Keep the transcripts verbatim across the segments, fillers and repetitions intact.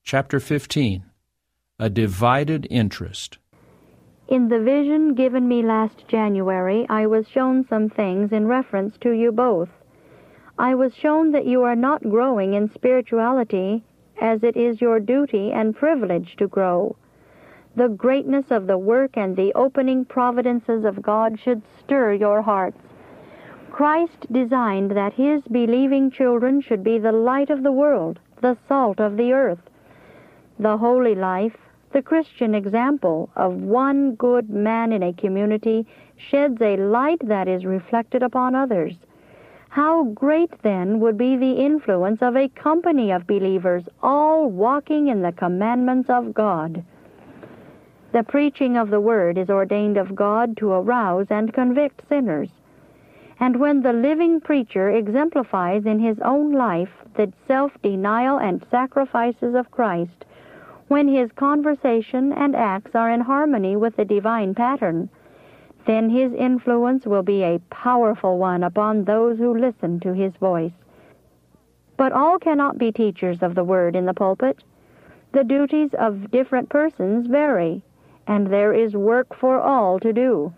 Chapter fifteen. A Divided Interest. In the vision given me last January, I was shown some things in reference to you both. I was shown that you are not growing in spirituality as it is your duty and privilege to grow. The greatness of the work and the opening providences of God should stir your hearts. Christ designed that His believing children should be the light of the world, the salt of the earth. The holy life, the Christian example of one good man in a community sheds a light that is reflected upon others. How great, then, would be the influence of a company of believers, all walking in the commandments of God. The preaching of the Word is ordained of God to arouse and convict sinners. And when the living preacher exemplifies in his own life the self-denial and sacrifices of Christ, when his conversation and acts are in harmony with the divine pattern, then his influence will be a powerful one upon those who listen to his voice. But all cannot be teachers of the Word in the pulpit. The duties of different persons vary, and there is work for all to do.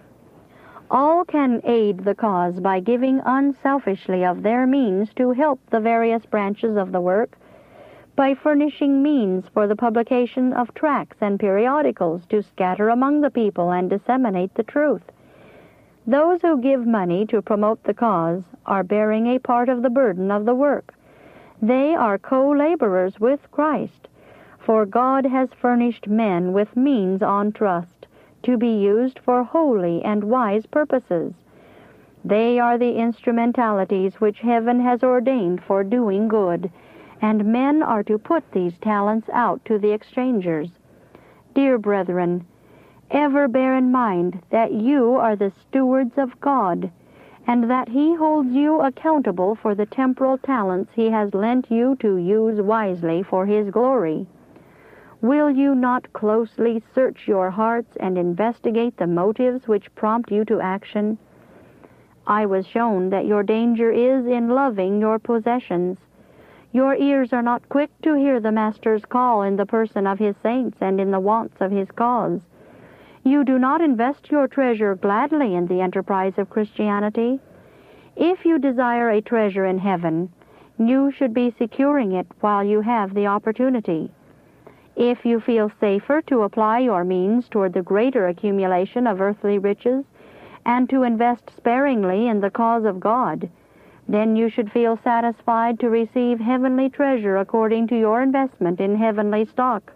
All can aid the cause by giving unselfishly of their means to help the various branches of the work, by furnishing means for the publication of tracts and periodicals to scatter among the people and disseminate the truth. Those who give money to promote the cause are bearing a part of the burden of the work. They are co-laborers with Christ, for God has furnished men with means on trust to be used for holy and wise purposes. They are the instrumentalities which heaven has ordained for doing good, and men are to put these talents out to the exchangers. Dear brethren, ever bear in mind that you are the stewards of God, and that He holds you accountable for the temporal talents He has lent you to use wisely for His glory. Will you not closely search your hearts and investigate the motives which prompt you to action? I was shown that your danger is in loving your possessions. Your ears are not quick to hear the Master's call in the person of His saints and in the wants of His cause. You do not invest your treasure gladly in the enterprise of Christianity. If you desire a treasure in heaven, you should be securing it while you have the opportunity. If you feel safer to apply your means toward the greater accumulation of earthly riches and to invest sparingly in the cause of God, then you should feel satisfied to receive heavenly treasure according to your investment in heavenly stock.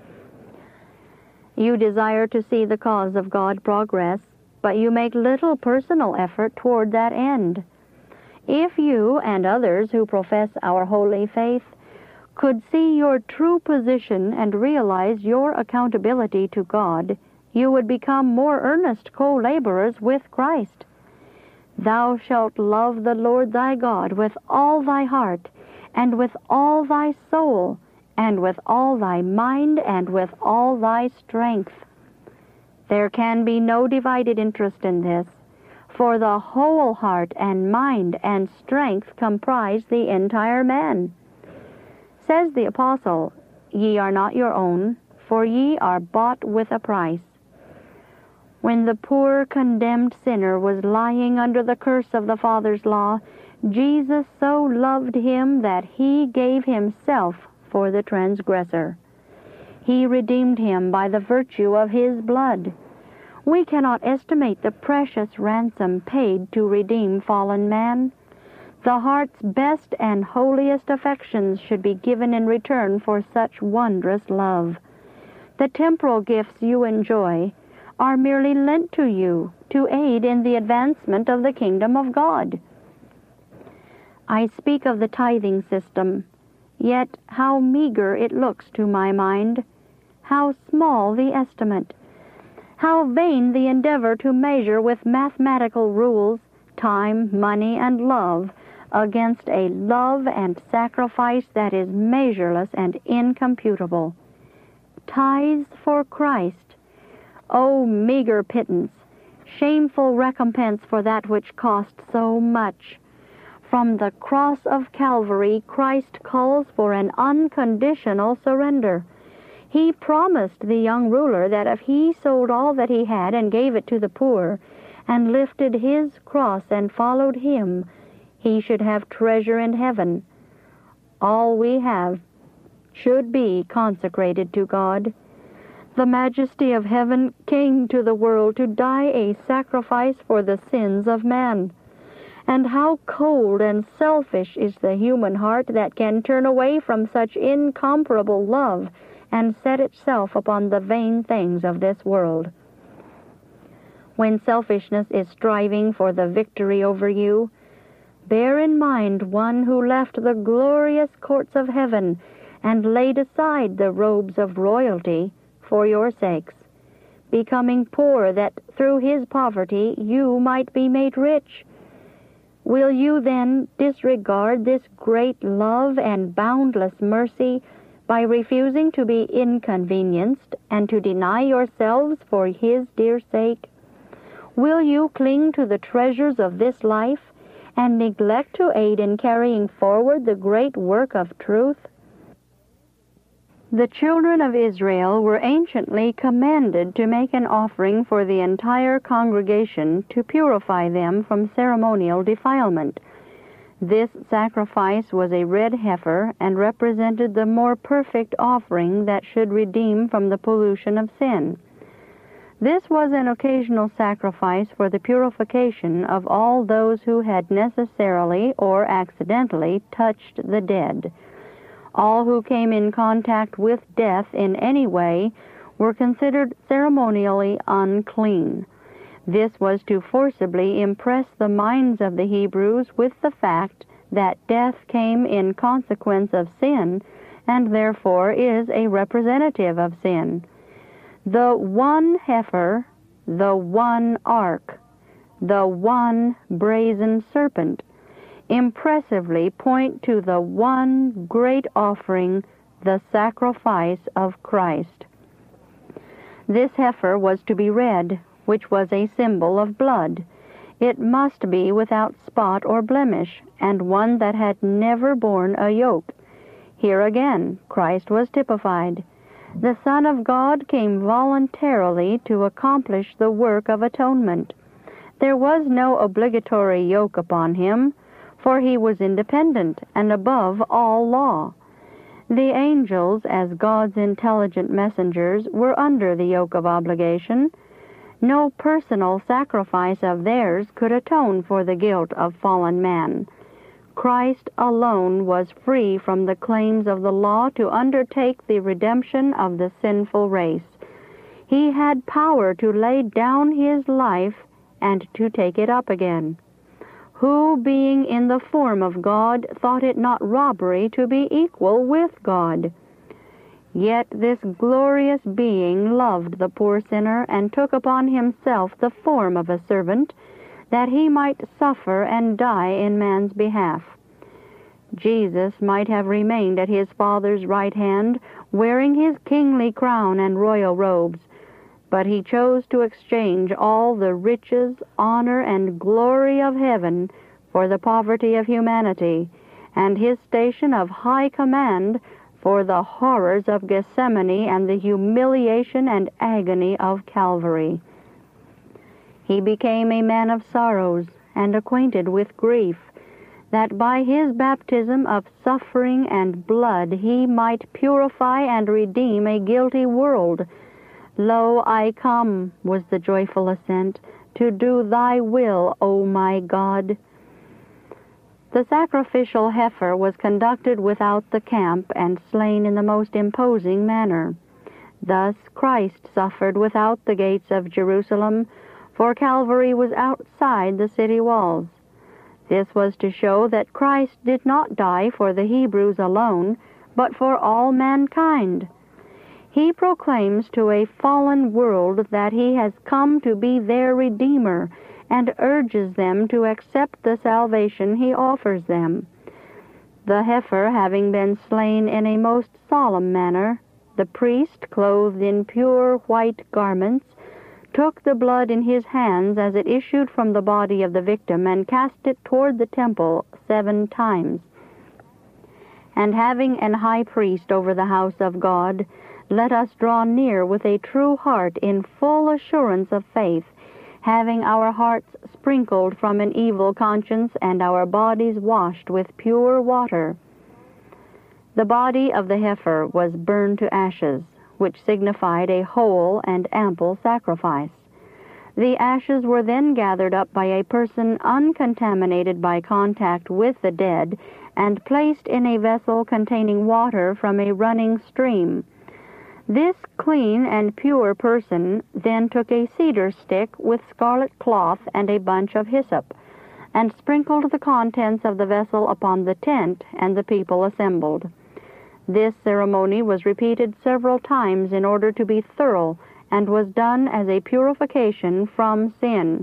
You desire to see the cause of God progress, but you make little personal effort toward that end. If you and others who profess our holy faith could see your true position and realize your accountability to God, you would become more earnest co-laborers with Christ. Thou shalt love the Lord thy God with all thy heart, and with all thy soul, and with all thy mind, and with all thy strength. There can be no divided interest in this, for the whole heart and mind and strength comprise the entire man. Says the apostle, Ye are not your own, for ye are bought with a price. When the poor condemned sinner was lying under the curse of the Father's law, Jesus so loved him that He gave Himself for the transgressor. He redeemed him by the virtue of His blood. We cannot estimate the precious ransom paid to redeem fallen man. The heart's best and holiest affections should be given in return for such wondrous love. The temporal gifts you enjoy are merely lent to you to aid in the advancement of the kingdom of God. I speak of the tithing system, yet how meager it looks to my mind, how small the estimate, how vain the endeavor to measure with mathematical rules time, money, and love against a love and sacrifice that is measureless and incomputable. Tithes for Christ. O meager pittance, shameful recompense for that which cost so much. From the cross of Calvary, Christ calls for an unconditional surrender. He promised the young ruler that if he sold all that he had and gave it to the poor, and lifted his cross and followed him, he should have treasure in heaven. All we have should be consecrated to God. The majesty of heaven came to the world to die a sacrifice for the sins of man. And how cold and selfish is the human heart that can turn away from such incomparable love and set itself upon the vain things of this world. When selfishness is striving for the victory over you, bear in mind one who left the glorious courts of heaven and laid aside the robes of royalty for your sakes, becoming poor that through his poverty you might be made rich. Will you then disregard this great love and boundless mercy by refusing to be inconvenienced and to deny yourselves for his dear sake? Will you cling to the treasures of this life and neglect to aid in carrying forward the great work of truth? The children of Israel were anciently commanded to make an offering for the entire congregation to purify them from ceremonial defilement. This sacrifice was a red heifer and represented the more perfect offering that should redeem from the pollution of sin. This was an occasional sacrifice for the purification of all those who had necessarily or accidentally touched the dead. All who came in contact with death in any way were considered ceremonially unclean. This was to forcibly impress the minds of the Hebrews with the fact that death came in consequence of sin and therefore is a representative of sin. The one heifer, the one ark, the one brazen serpent impressively point to the one great offering, the sacrifice of Christ. This heifer was to be red, which was a symbol of blood. It must be without spot or blemish, and one that had never borne a yoke. Here again, Christ was typified. The Son of God came voluntarily to accomplish the work of atonement. There was no obligatory yoke upon him, for he was independent and above all law. The angels, as God's intelligent messengers, were under the yoke of obligation. No personal sacrifice of theirs could atone for the guilt of fallen man. Christ alone was free from the claims of the law to undertake the redemption of the sinful race. He had power to lay down his life and to take it up again. Who, being in the form of God, thought it not robbery to be equal with God? Yet this glorious being loved the poor sinner and took upon himself the form of a servant, that he might suffer and die in man's behalf. Jesus might have remained at his Father's right hand, wearing his kingly crown and royal robes, but he chose to exchange all the riches, honor, and glory of heaven for the poverty of humanity, and his station of high command for the horrors of Gethsemane and the humiliation and agony of Calvary. He became a man of sorrows and acquainted with grief, that by his baptism of suffering and blood he might purify and redeem a guilty world. Lo, I come, was the joyful assent, to do thy will, O my God. The sacrificial heifer was conducted without the camp and slain in the most imposing manner. Thus Christ suffered without the gates of Jerusalem, for Calvary was outside the city walls. This was to show that Christ did not die for the Hebrews alone, but for all mankind. He proclaims to a fallen world that he has come to be their Redeemer, and urges them to accept the salvation he offers them. The heifer having been slain in a most solemn manner, the priest, clothed in pure white garments, took the blood in his hands as it issued from the body of the victim and cast it toward the temple, seven times. And having an high priest over the house of God, let us draw near with a true heart in full assurance of faith, having our hearts sprinkled from an evil conscience and our bodies washed with pure water. The body of the heifer was burned to ashes, which signified a whole and ample sacrifice. The ashes were then gathered up by a person uncontaminated by contact with the dead and placed in a vessel containing water from a running stream. This clean and pure person then took a cedar stick with scarlet cloth and a bunch of hyssop, and sprinkled the contents of the vessel upon the tent, and the people assembled. This ceremony was repeated several times in order to be thorough, and was done as a purification from sin.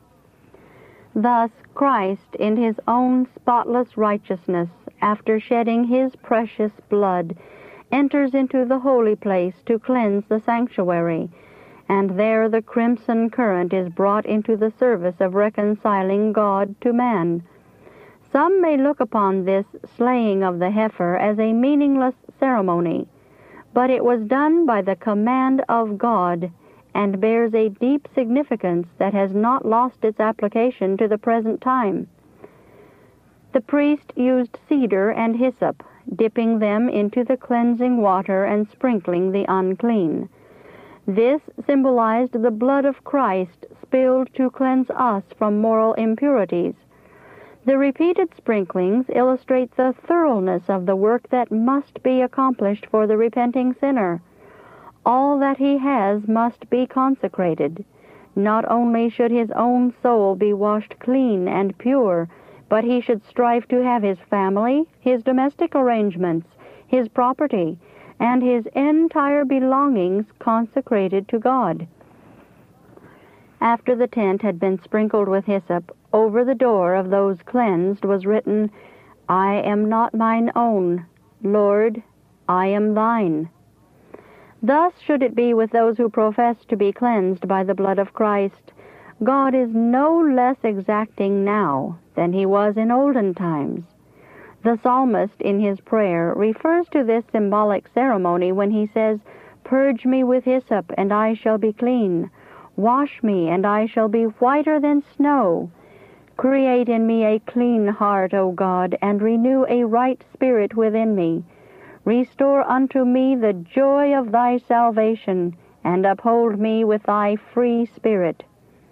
Thus Christ, in his own spotless righteousness, after shedding his precious blood, enters into the holy place to cleanse the sanctuary, and there the crimson current is brought into the service of reconciling God to man. Some may look upon this slaying of the heifer as a meaningless ceremony, but it was done by the command of God, and bears a deep significance that has not lost its application to the present time. The priest used cedar and hyssop, dipping them into the cleansing water and sprinkling the unclean. This symbolized the blood of Christ spilled to cleanse us from moral impurities. The repeated sprinklings illustrate the thoroughness of the work that must be accomplished for the repenting sinner. All that he has must be consecrated. Not only should his own soul be washed clean and pure, but he should strive to have his family, his domestic arrangements, his property, and his entire belongings consecrated to God. After the tent had been sprinkled with hyssop, over the door of those cleansed was written, I am not mine own, Lord, I am thine. Thus should it be with those who profess to be cleansed by the blood of Christ. God is no less exacting now than he was in olden times. The psalmist in his prayer refers to this symbolic ceremony when he says, Purge me with hyssop, and I shall be clean. Wash me, and I shall be whiter than snow. Create in me a clean heart, O God, and renew a right spirit within me. Restore unto me the joy of thy salvation, and uphold me with thy free spirit.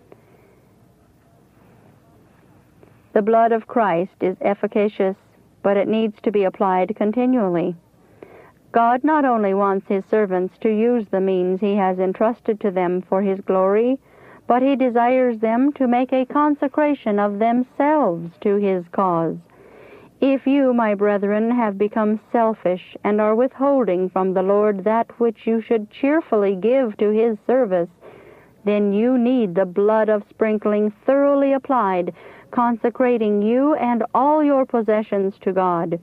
The blood of Christ is efficacious, but it needs to be applied continually. God not only wants his servants to use the means he has entrusted to them for his glory, but he desires them to make a consecration of themselves to his cause. If you, my brethren, have become selfish and are withholding from the Lord that which you should cheerfully give to his service, then you need the blood of sprinkling thoroughly applied, consecrating you and all your possessions to God.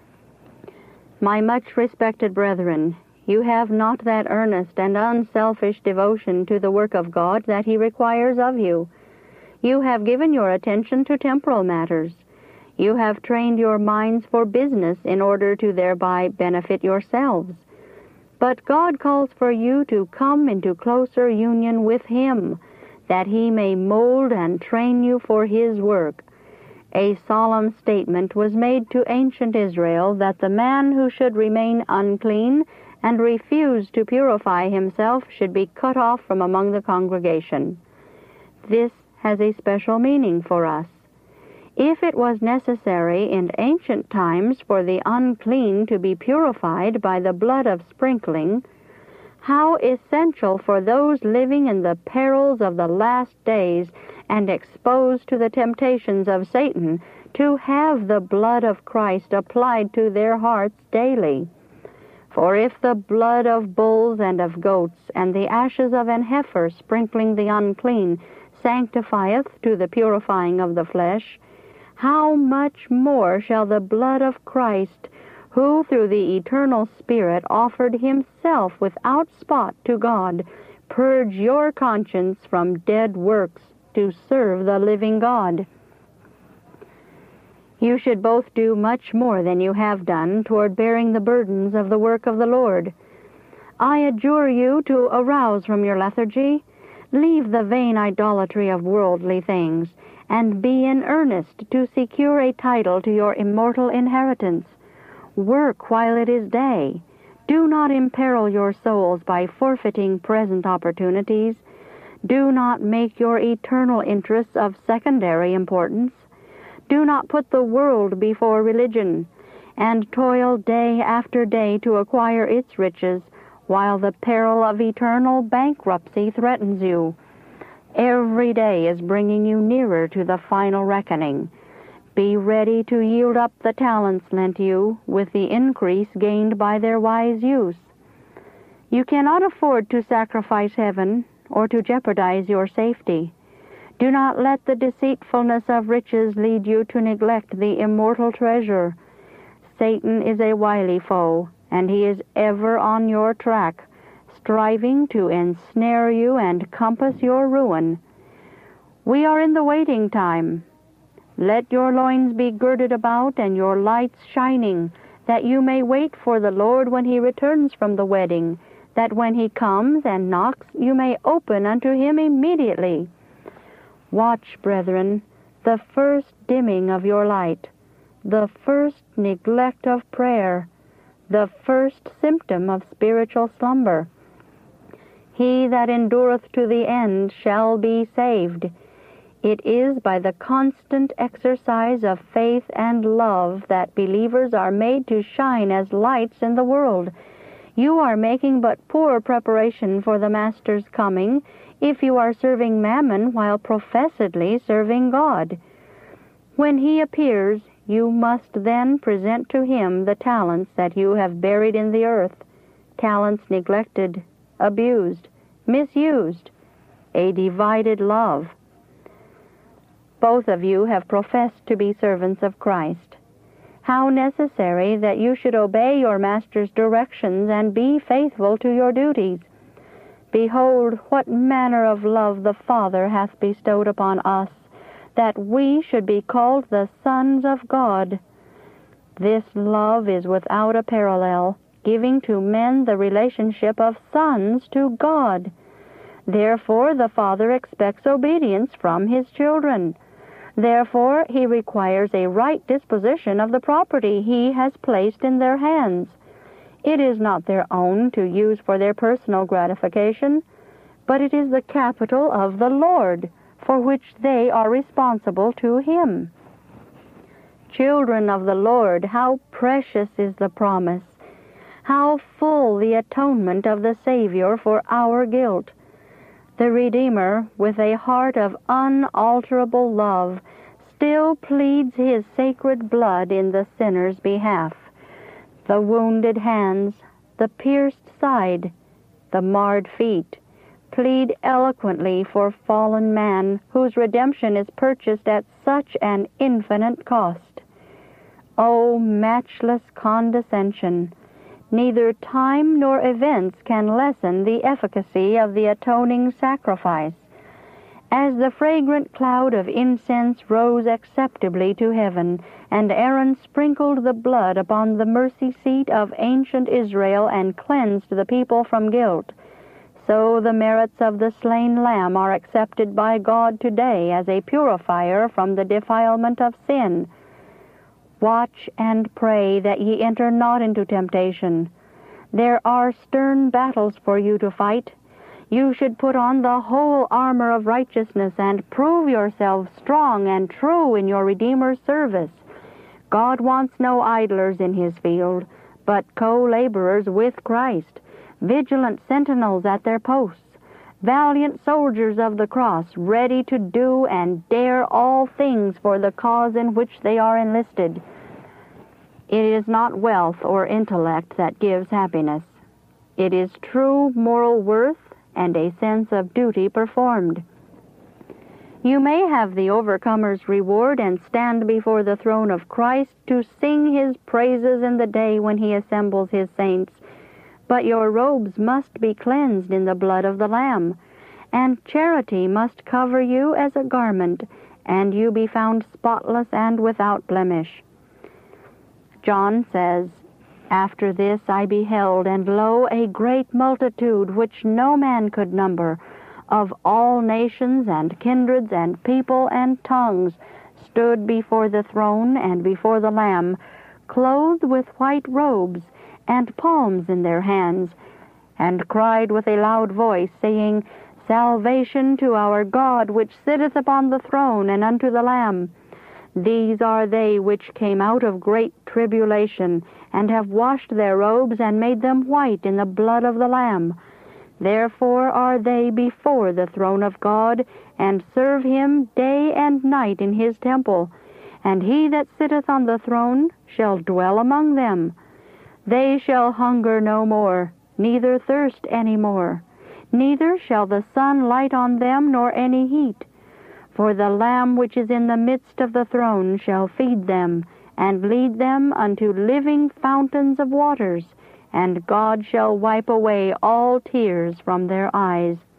My much respected brethren, you have not that earnest and unselfish devotion to the work of God that he requires of you. You have given your attention to temporal matters. You have trained your minds for business in order to thereby benefit yourselves. But God calls for you to come into closer union with him, that he may mold and train you for his work. A solemn statement was made to ancient Israel that the man who should remain unclean and refuse to purify himself should be cut off from among the congregation. This has a special meaning for us. If it was necessary in ancient times for the unclean to be purified by the blood of sprinkling, how essential for those living in the perils of the last days and exposed to the temptations of Satan to have the blood of Christ applied to their hearts daily. For if the blood of bulls and of goats and the ashes of an heifer sprinkling the unclean sanctifieth to the purifying of the flesh, how much more shall the blood of Christ, who through the eternal Spirit offered himself without spot to God, purge your conscience from dead works to serve the living God? You should both do much more than you have done toward bearing the burdens of the work of the Lord. I adjure you to arouse from your lethargy, leave the vain idolatry of worldly things, and be in earnest to secure a title to your immortal inheritance. Work while it is day. Do not imperil your souls by forfeiting present opportunities. Do not make your eternal interests of secondary importance. Do not put the world before religion, and toil day after day to acquire its riches, while the peril of eternal bankruptcy threatens you. Every day is bringing you nearer to the final reckoning. Be ready to yield up the talents lent you with the increase gained by their wise use. You cannot afford to sacrifice heaven or to jeopardize your safety. Do not let the deceitfulness of riches lead you to neglect the immortal treasure. Satan is a wily foe, and he is ever on your track, striving to ensnare you and compass your ruin. We are in the waiting time. Let your loins be girded about and your lights shining, that you may wait for the Lord when he returns from the wedding, that when he comes and knocks, you may open unto him immediately. Watch, brethren, the first dimming of your light, the first neglect of prayer, the first symptom of spiritual slumber. He that endureth to the end shall be saved. It is by the constant exercise of faith and love that believers are made to shine as lights in the world. You are making but poor preparation for the Master's coming if you are serving mammon while professedly serving God. When he appears, you must then present to him the talents that you have buried in the earth, talents neglected, abused, misused, a divided love. Both of you have professed to be servants of Christ. How necessary that you should obey your Master's directions and be faithful to your duties. Behold, what manner of love the Father hath bestowed upon us, that we should be called the sons of God. This love is without a parallel, giving to men the relationship of sons to God. Therefore the Father expects obedience from his children. Therefore he requires a right disposition of the property he has placed in their hands. It is not their own to use for their personal gratification, but it is the capital of the Lord, for which they are responsible to him. Children of the Lord, how precious is the promise! How full the atonement of the Savior for our guilt! The Redeemer, with a heart of unalterable love, still pleads his sacred blood in the sinner's behalf. The wounded hands, the pierced side, the marred feet, plead eloquently for fallen man, whose redemption is purchased at such an infinite cost. O matchless condescension! Neither time nor events can lessen the efficacy of the atoning sacrifice. As the fragrant cloud of incense rose acceptably to heaven, and Aaron sprinkled the blood upon the mercy seat of ancient Israel and cleansed the people from guilt, so the merits of the slain Lamb are accepted by God today as a purifier from the defilement of sin. Watch and pray that ye enter not into temptation. There are stern battles for you to fight. You should put on the whole armor of righteousness and prove yourselves strong and true in your Redeemer's service. God wants no idlers in his field, but co-laborers with Christ, vigilant sentinels at their posts, valiant soldiers of the cross, ready to do and dare all things for the cause in which they are enlisted. It is not wealth or intellect that gives happiness. It is true moral worth and a sense of duty performed. You may have the overcomer's reward and stand before the throne of Christ to sing his praises in the day when he assembles his saints, but your robes must be cleansed in the blood of the Lamb, and charity must cover you as a garment, and you be found spotless and without blemish. John says, After this I beheld, and lo, a great multitude, which no man could number, of all nations and kindreds and people and tongues, stood before the throne and before the Lamb, clothed with white robes, and palms in their hands, and cried with a loud voice, saying, Salvation to our God, which sitteth upon the throne, and unto the Lamb. These are they which came out of great tribulation, and have washed their robes, and made them white in the blood of the Lamb. Therefore are they before the throne of God, and serve him day and night in his temple. And he that sitteth on the throne shall dwell among them. They shall hunger no more, neither thirst any more. Neither shall the sun light on them, nor any heat. For the Lamb which is in the midst of the throne shall feed them, and lead them unto living fountains of waters, and God shall wipe away all tears from their eyes.